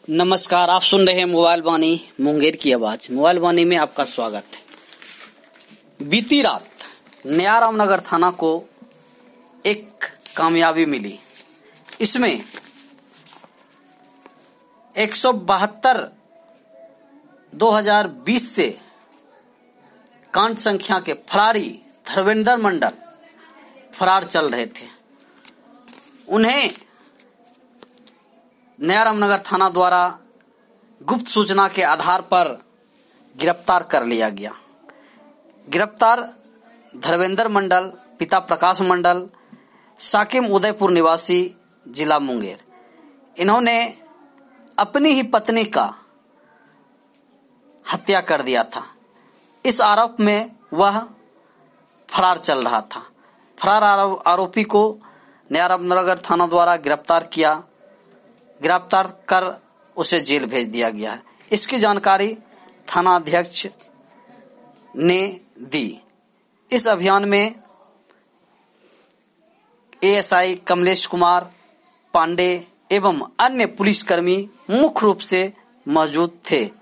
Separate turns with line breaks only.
नमस्कार, आप सुन रहे हैं मोबाइल वाणी मुंगेर की आवाज। मोबाइल वाणी में आपका स्वागत है। बीती रात नया रामनगर थाना को एक कामयाबी मिली। इसमें 172 2020 से कांड संख्या के फरारी धर्मेंद्र मंडल फरार चल रहे थे। उन्हें नया रामनगर थाना द्वारा गुप्त सूचना के आधार पर गिरफ्तार कर लिया गया। गिरफ्तार धर्मेंद्र मंडल, पिता प्रकाश मंडल, साकिम उदयपुर निवासी, जिला मुंगेर। इन्होंने अपनी ही पत्नी का हत्या कर दिया था। इस आरोप में वह फरार चल रहा था। फरार आरोपी को नया रामनगर थाना द्वारा गिरफ्तार कर उसे जेल भेज दिया गया है। इसकी जानकारी थाना अध्यक्ष ने दी। इस अभियान में एएसआई कमलेश कुमार पांडे एवं अन्य पुलिसकर्मी मुख्य रूप से मौजूद थे।